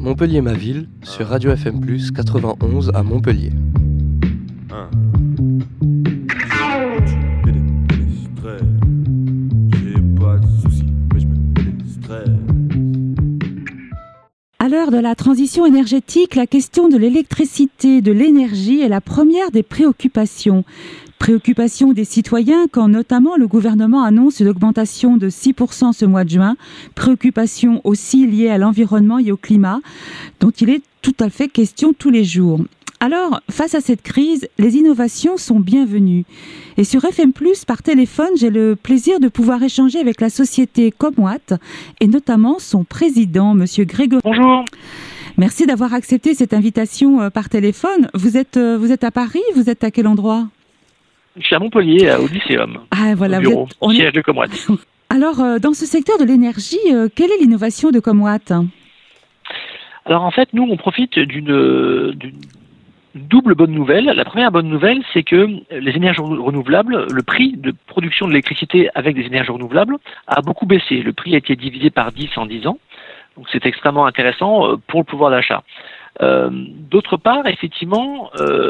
Montpellier ma ville sur Radio FM+ 91 à Montpellier. À l'heure de la transition énergétique, la question de l'électricité, de l'énergie est la première des préoccupations. Préoccupation des citoyens quand notamment le gouvernement annonce une augmentation de 6% ce mois de juin. Préoccupation aussi liée à l'environnement et au climat, dont il est tout à fait question tous les jours. Alors, face à cette crise, les innovations sont bienvenues. Et sur FM+, par téléphone, j'ai le plaisir de pouvoir échanger avec la société Comwatt et notamment son président, Monsieur Grégory. Bonjour. Merci d'avoir accepté cette invitation par téléphone. Vous êtes à Paris? Vous êtes à quel endroit? Je suis à Montpellier, au Lycéum, ah, voilà, au bureau, siège de Comwatt. Alors, dans ce secteur de l'énergie, quelle est l'innovation de Comwatt? Alors en fait, nous, on profite d'une double bonne nouvelle. La première bonne nouvelle, c'est que les énergies renouvelables, le prix de production de l'électricité avec des énergies renouvelables a beaucoup baissé. Le prix a été divisé par 10 en 10 ans. Donc c'est extrêmement intéressant pour le pouvoir d'achat. D'autre part, effectivement,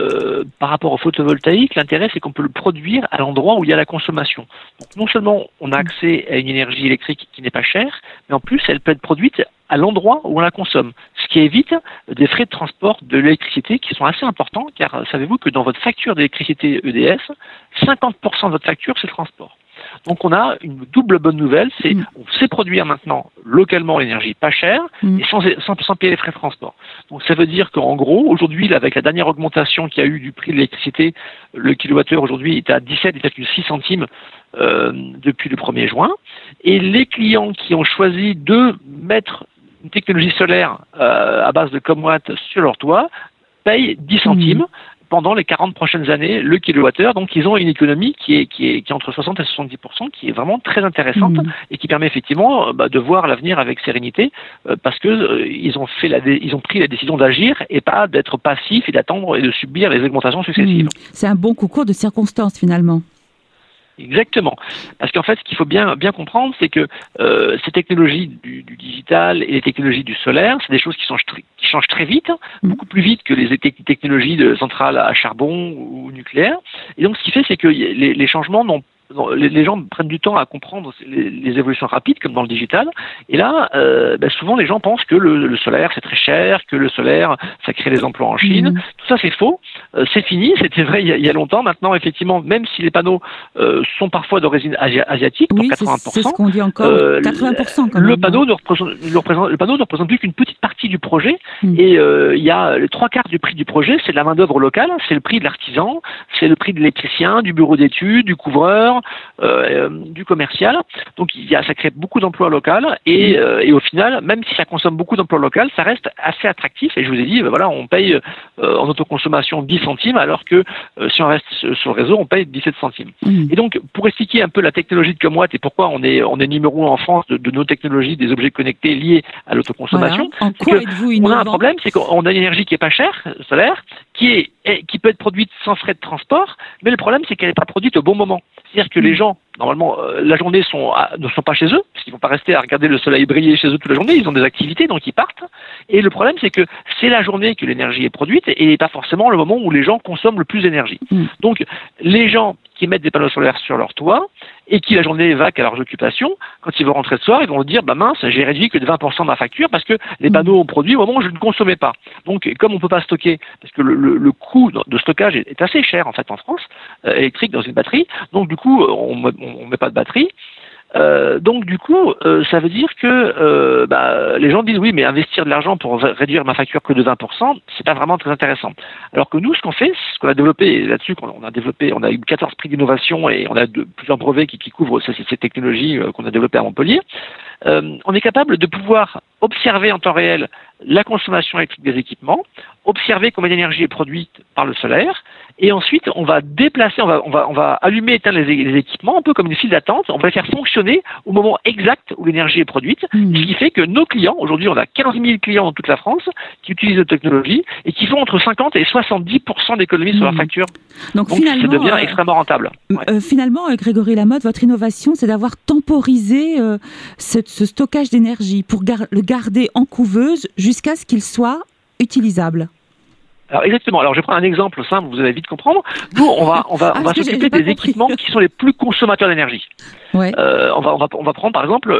par rapport au photovoltaïque, l'intérêt c'est qu'on peut le produire à l'endroit où il y a la consommation. Donc non seulement on a accès à une énergie électrique qui n'est pas chère, mais en plus elle peut être produite à l'endroit où on la consomme, ce qui évite des frais de transport de l'électricité qui sont assez importants, car savez-vous que dans votre facture d'électricité EDF, 50% de votre facture c'est le transport. Donc on a une double bonne nouvelle, c'est on sait produire maintenant localement l'énergie pas chère et sans payer les frais de transport. Donc ça veut dire qu'en gros, aujourd'hui, avec la dernière augmentation qu'il y a eu du prix de l'électricité, le kilowattheure aujourd'hui est à 17,6 centimes depuis le 1er juin. Et les clients qui ont choisi de mettre une technologie solaire à base de Comwatt sur leur toit payent 10 centimes. Pendant les 40 prochaines années, le kilowattheure. Donc, ils ont une économie qui est entre 60 et 70%, qui est vraiment très intéressante et qui permet effectivement de voir l'avenir avec sérénité parce que ils ont pris la décision d'agir et pas d'être passifs et d'attendre et de subir les augmentations successives. C'est un bon concours de circonstances, finalement. Exactement. Parce qu'en fait, ce qu'il faut bien comprendre, c'est que ces technologies du digital et les technologies du solaire, c'est des choses qui changent très vite, beaucoup plus vite que les technologies de centrales à charbon ou nucléaire. Et donc, ce qui fait, c'est que les changements les gens prennent du temps à comprendre les évolutions rapides, comme dans le digital. Et là, souvent, les gens pensent que le solaire, c'est très cher, que le solaire, ça crée des emplois en Chine. Tout ça, c'est faux. C'est fini. C'était vrai il y a longtemps. Maintenant, effectivement, même si les panneaux sont parfois d'origine asiatique, donc 80%, c'est ce qu'on dit encore, 80% quand même. Le panneau ne représente plus qu'une petite partie du projet. Et il y a les 3/4 du prix du projet, c'est de la main-d'œuvre locale, c'est le prix de l'artisan, c'est le prix de l'électricien, du bureau d'études, du couvreur, du commercial. Donc ça crée beaucoup d'emplois locaux et au final, même si ça consomme beaucoup d'emplois locaux, ça reste assez attractif. Et je vous ai dit, on paye en autoconsommation 10 centimes, alors que si on reste sur le réseau, on paye 17 centimes. Et donc, pour expliquer un peu la technologie de Comwatt et pourquoi on est numéro 1 en France de nos technologies des objets connectés liés à l'autoconsommation, on a un problème, c'est qu'on a une énergie qui est pas chère, solaire, qui peut être produite sans frais de transport, mais le problème, c'est qu'elle n'est pas produite au bon moment. C'est-à-dire que les gens, normalement, la journée ne sont pas chez eux, parce qu'ils ne vont pas rester à regarder le soleil briller chez eux toute la journée, ils ont des activités, donc ils partent. Et le problème, c'est que c'est la journée que l'énergie est produite et pas forcément le moment où les gens consomment le plus d'énergie. Donc, les gens qui mettent des panneaux solaires sur leur toit et qui la journée vaquent à leurs occupations, quand ils vont rentrer ce soir, ils vont se dire mince, j'ai réduit que de 20% ma facture parce que les panneaux ont produit au moment où je ne consommais pas. Donc comme on ne peut pas stocker, parce que le coût de stockage est assez cher en fait en France, électrique dans une batterie, donc du coup on met pas de batterie. Donc du coup, ça veut dire que les gens disent oui, mais investir de l'argent pour réduire ma facture que de 20%, c'est pas vraiment très intéressant. Alors que nous, ce qu'on fait, ce qu'on a développé là-dessus, on a eu 14 prix d'innovation et on a plusieurs brevets qui couvrent ces technologies qu'on a développées à Montpellier. On est capable de pouvoir observer en temps réel la consommation électrique des équipements, observer combien d'énergie est produite par le solaire, et ensuite on va déplacer, on va allumer et éteindre les équipements, un peu comme une file d'attente, on va les faire fonctionner au moment exact où l'énergie est produite, ce qui fait que nos clients, aujourd'hui on a 15 000 clients dans toute la France qui utilisent nos technologies et qui font entre 50 et 70% d'économies sur leur facture. Donc ça devient extrêmement rentable. Finalement, Grégory Lamotte, votre innovation, c'est d'avoir temporisé ce stockage d'énergie pour le garder en couveuse jusqu'à ce qu'il soit utilisable. Alors exactement. Alors je vais prendre un exemple simple, vous allez vite comprendre. Nous, on va s'occuper des équipements qui sont les plus consommateurs d'énergie. Ouais. On va prendre par exemple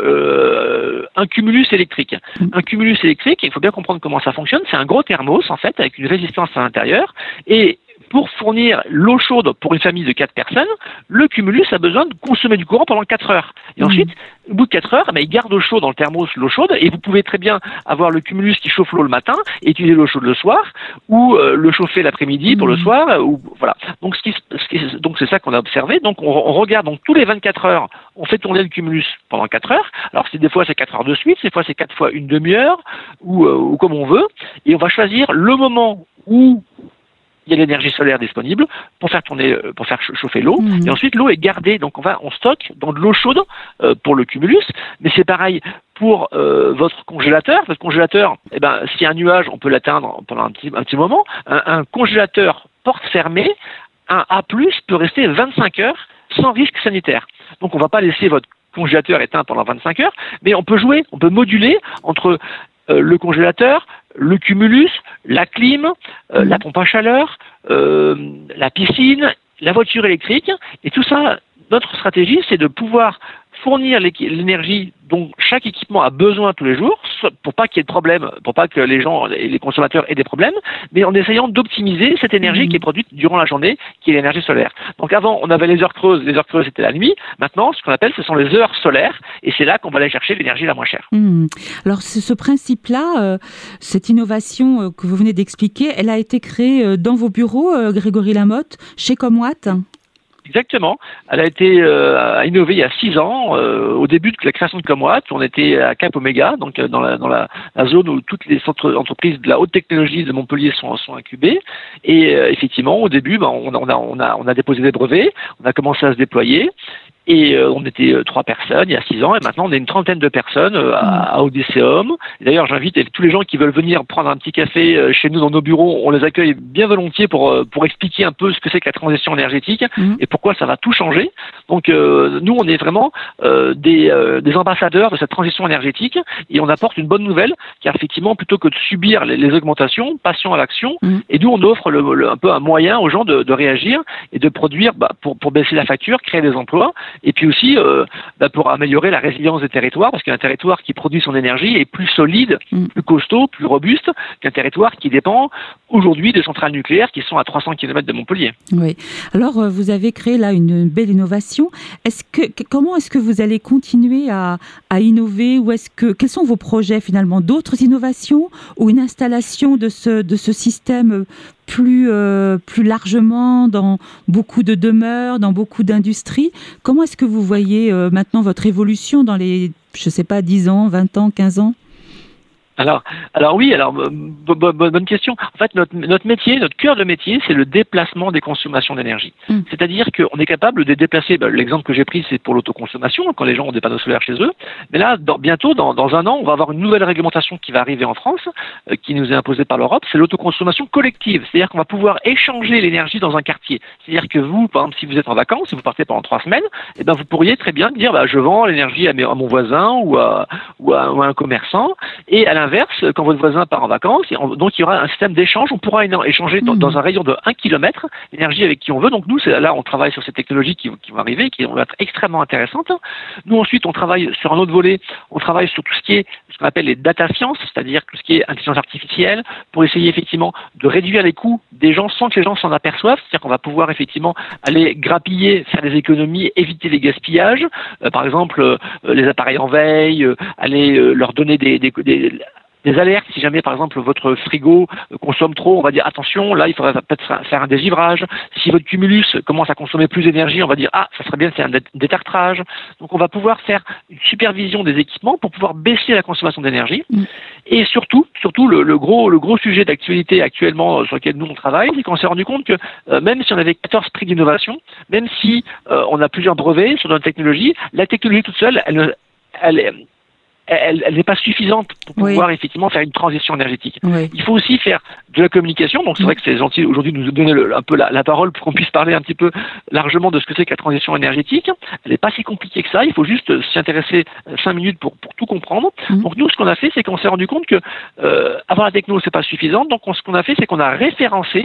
un cumulus électrique. Un cumulus électrique, il faut bien comprendre comment ça fonctionne. C'est un gros thermos en fait avec une résistance à l'intérieur et pour fournir l'eau chaude pour une famille de 4 personnes, le cumulus a besoin de consommer du courant pendant 4 heures. Et ensuite, au bout de 4 heures, il garde au chaud dans le thermos l'eau chaude et vous pouvez très bien avoir le cumulus qui chauffe l'eau le matin et utiliser l'eau chaude le soir ou le chauffer l'après-midi pour le soir. Ou, voilà. Donc, donc c'est ça qu'on a observé. Donc on regarde donc tous les 24 heures, on fait tourner le cumulus pendant 4 heures. Alors des fois c'est 4 heures de suite, des fois c'est 4 fois une demi-heure ou comme on veut. Et on va choisir le moment où il y a l'énergie solaire disponible pour faire chauffer l'eau. Et ensuite, l'eau est gardée. Donc, on stocke dans de l'eau chaude pour le cumulus. Mais c'est pareil pour votre congélateur. Votre congélateur, s'il y a un nuage, on peut l'atteindre pendant un petit moment. Un congélateur porte fermée, un A+, peut rester 25 heures sans risque sanitaire. Donc, on ne va pas laisser votre congélateur éteint pendant 25 heures, mais on peut moduler entre le congélateur, le cumulus, la clim, la pompe à chaleur, la piscine, la voiture électrique. Et tout ça, notre stratégie, c'est de pouvoir fournir l'énergie dont chaque équipement a besoin tous les jours, pour pas qu'il y ait de problème, pour pas que les gens et les consommateurs aient des problèmes, mais en essayant d'optimiser cette énergie qui est produite durant la journée, qui est l'énergie solaire. Donc avant, on avait les heures creuses c'était la nuit. Maintenant, ce qu'on appelle, ce sont les heures solaires, et c'est là qu'on va aller chercher l'énergie la moins chère. Alors ce principe-là, cette innovation que vous venez d'expliquer, elle a été créée dans vos bureaux, Grégory Lamotte, chez Comwatt. Exactement. Elle a été innovée il y a 6 ans, au début de la création de Comwatt. On était à Cap Oméga, donc dans la zone où toutes les entreprises de la haute technologie de Montpellier sont incubées. Et effectivement, au début, on a déposé des brevets, on a commencé à se déployer. Et on était 3 personnes il y a 6 ans, et maintenant on est une trentaine de personnes à Odysseum. Et d'ailleurs, j'invite tous les gens qui veulent venir prendre un petit café chez nous dans nos bureaux, on les accueille bien volontiers pour expliquer un peu ce que c'est que la transition énergétique et pourquoi ça va tout changer. Donc nous, on est vraiment des ambassadeurs de cette transition énergétique, et on apporte une bonne nouvelle, car effectivement, plutôt que de subir les augmentations, passons à l'action. Et nous, on offre un peu un moyen aux gens de réagir et de produire pour baisser la facture, créer des emplois. Et puis aussi pour améliorer la résilience des territoires, parce qu'un territoire qui produit son énergie est plus solide, plus costaud, plus robuste qu'un territoire qui dépend aujourd'hui de centrales nucléaires qui sont à 300 km de Montpellier. Oui. Alors vous avez créé là une belle innovation. Comment est-ce que vous allez continuer à innover, ou quels sont vos projets finalement, d'autres innovations ou une installation de ce système plus largement dans beaucoup de demeures, dans beaucoup d'industries? Comment est-ce que vous voyez maintenant votre évolution dans les, 10 ans, 20 ans, 15 ans? Alors oui, bonne question. En fait, notre métier, notre cœur de métier, c'est le déplacement des consommations d'énergie. C'est-à-dire qu'on est capable de déplacer, l'exemple que j'ai pris, c'est pour l'autoconsommation, quand les gens ont des panneaux solaires chez eux. Mais là, bientôt, dans un an, on va avoir une nouvelle réglementation qui va arriver en France, qui nous est imposée par l'Europe, c'est l'autoconsommation collective. C'est-à-dire qu'on va pouvoir échanger l'énergie dans un quartier. C'est-à-dire que vous, par exemple, si vous êtes en vacances, si vous partez pendant 3 semaines, vous pourriez très bien dire, je vends l'énergie à mon voisin ou à un commerçant, et à l'inverse, quand votre voisin part en vacances, donc il y aura un système d'échange, on pourra échanger dans un rayon de 1 km l'énergie avec qui on veut. Donc nous, là, on travaille sur ces technologies qui vont arriver, qui vont être extrêmement intéressantes. Nous, ensuite, on travaille sur un autre volet, on travaille sur tout ce qu'on appelle les data science, c'est-à-dire tout ce qui est intelligence artificielle, pour essayer effectivement de réduire les coûts des gens sans que les gens s'en aperçoivent. C'est-à-dire qu'on va pouvoir effectivement aller grappiller, faire des économies, éviter les gaspillages. Par exemple, les appareils en veille, aller leur donner des alertes. Si jamais, par exemple, votre frigo consomme trop, on va dire attention, là, il faudrait peut-être faire un dégivrage. Si votre cumulus commence à consommer plus d'énergie, on va dire ça serait bien de faire un détartrage. Donc, on va pouvoir faire une supervision des équipements pour pouvoir baisser la consommation d'énergie. Et surtout, le gros sujet d'actualité actuellement sur lequel nous on travaille, c'est qu'on s'est rendu compte que même si on avait 14 prix d'innovation, même si on a plusieurs brevets sur notre technologie, la technologie toute seule, elle n'est pas suffisante pour pouvoir effectivement faire une transition énergétique. Oui. Il faut aussi faire de la communication. Donc c'est vrai que c'est gentil aujourd'hui de nous donner un peu la parole pour qu'on puisse parler un petit peu largement de ce que c'est que la transition énergétique. Elle n'est pas si compliquée que ça. Il faut juste s'y intéresser 5 minutes pour tout comprendre. Donc nous, ce qu'on a fait, c'est qu'on s'est rendu compte que avoir la techno, c'est pas suffisant. Donc ce qu'on a fait, c'est qu'on a référencé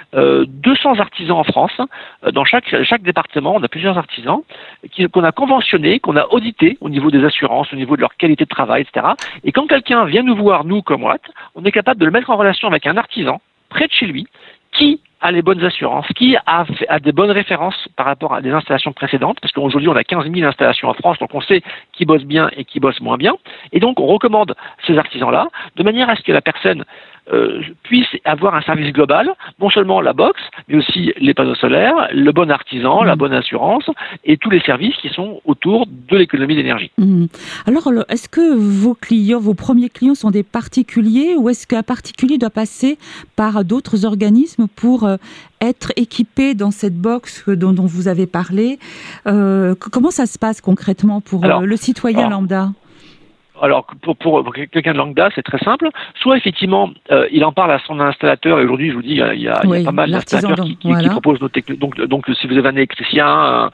200 artisans en France. Dans chaque département, on a plusieurs artisans qu'on a conventionnés, qu'on a audités au niveau des assurances, au niveau de leur qualité de travail, etc. Et quand quelqu'un vient nous voir, nous, comme Watt, on est capable de le mettre en relation avec un artisan près de chez lui qui a les bonnes assurances, qui a des bonnes références par rapport à des installations précédentes, parce qu'aujourd'hui on a 15 000 installations en France, donc on sait qui bosse bien et qui bosse moins bien. Et donc on recommande ces artisans-là, de manière à ce que la personne puisse avoir un service global, non seulement la box, mais aussi les panneaux solaires, le bon artisan, la bonne assurance et tous les services qui sont autour de l'économie d'énergie. Alors, est-ce que vos premiers clients sont des particuliers ou est-ce qu'un particulier doit passer par d'autres organismes pour être équipé dans cette box dont vous avez parlé? Comment ça se passe concrètement pour le citoyen lambda? Alors, pour quelqu'un de lambda, c'est très simple. Soit, effectivement, il en parle à son installateur, et aujourd'hui, je vous dis, il y a pas mal d'installateurs qui proposent nos technologies. Donc, si vous avez un électricien,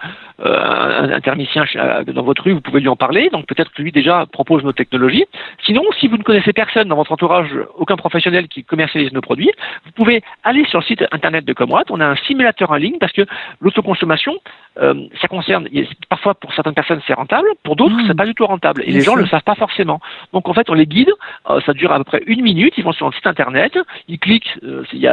un thermicien dans votre rue, vous pouvez lui en parler. Donc, peut-être que lui, déjà, propose nos technologies. Sinon, si vous ne connaissez personne dans votre entourage, aucun professionnel qui commercialise nos produits, vous pouvez aller sur le site internet de Comwatt. On a un simulateur en ligne, parce que l'autoconsommation, ça concerne, parfois, pour certaines personnes, c'est rentable. Pour d'autres, c'est pas du tout rentable. Et les gens ne le savent pas forcément. Donc en fait, on les guide, ça dure à peu près 1 minute, ils vont sur un site internet, ils cliquent, il y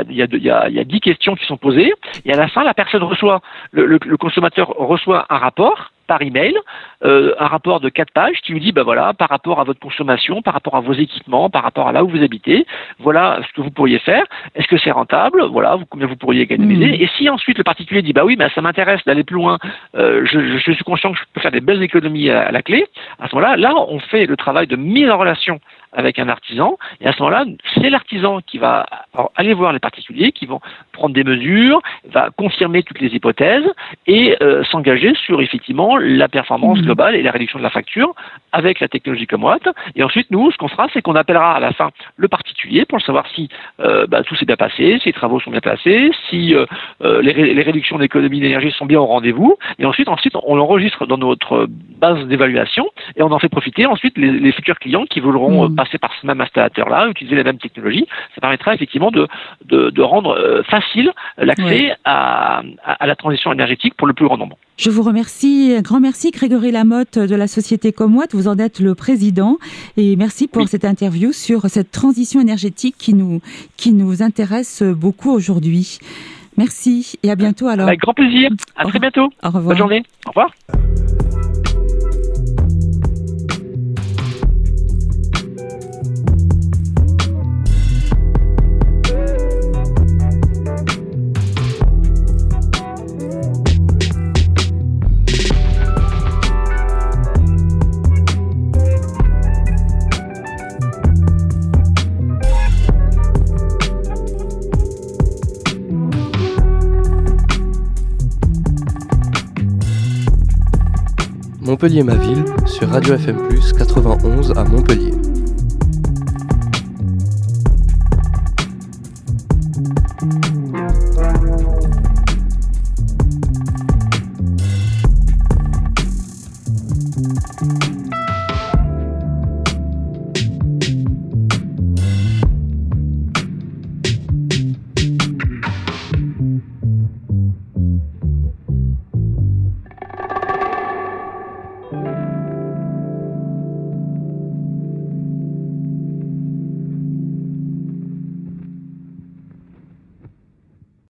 a 10 questions qui sont posées, et à la fin, la personne reçoit, le consommateur reçoit un rapport par email, un rapport de 4 pages qui vous dit, voilà, par rapport à votre consommation, par rapport à vos équipements, par rapport à là où vous habitez, voilà ce que vous pourriez faire, est-ce que c'est rentable, voilà, combien vous pourriez économiser, et si ensuite le particulier dit, oui, mais ça m'intéresse d'aller plus loin, je suis conscient que je peux faire des belles économies à la clé, à ce moment-là, on fait le travail de mise en relation avec un artisan, et à ce moment-là, c'est l'artisan qui va aller voir les particuliers, qui vont prendre des mesures, va confirmer toutes les hypothèses, et s'engager sur, effectivement, la performance globale et la réduction de la facture avec la technologie Comwatt. Et ensuite, nous, ce qu'on fera, c'est qu'on appellera à la fin le particulier pour savoir si tout s'est bien passé, si les travaux sont bien passés, si les réductions d'économie d'énergie sont bien au rendez-vous. Et ensuite, on l'enregistre dans notre base d'évaluation et on en fait profiter ensuite les futurs clients qui voudront passer par ce même installateur-là, utiliser les mêmes technologies. Ça permettra effectivement de rendre facile l'accès à la transition énergétique pour le plus grand nombre. Je vous remercie, un grand merci Grégory Lamotte de la société Comwatt, vous en êtes le président et merci pour cette interview sur cette transition énergétique qui nous intéresse beaucoup aujourd'hui. Merci et à bientôt alors. Avec grand plaisir, à très bientôt. Au revoir. Bonne journée, au revoir. Montpellier ma ville sur Radio FM+, 91 à Montpellier.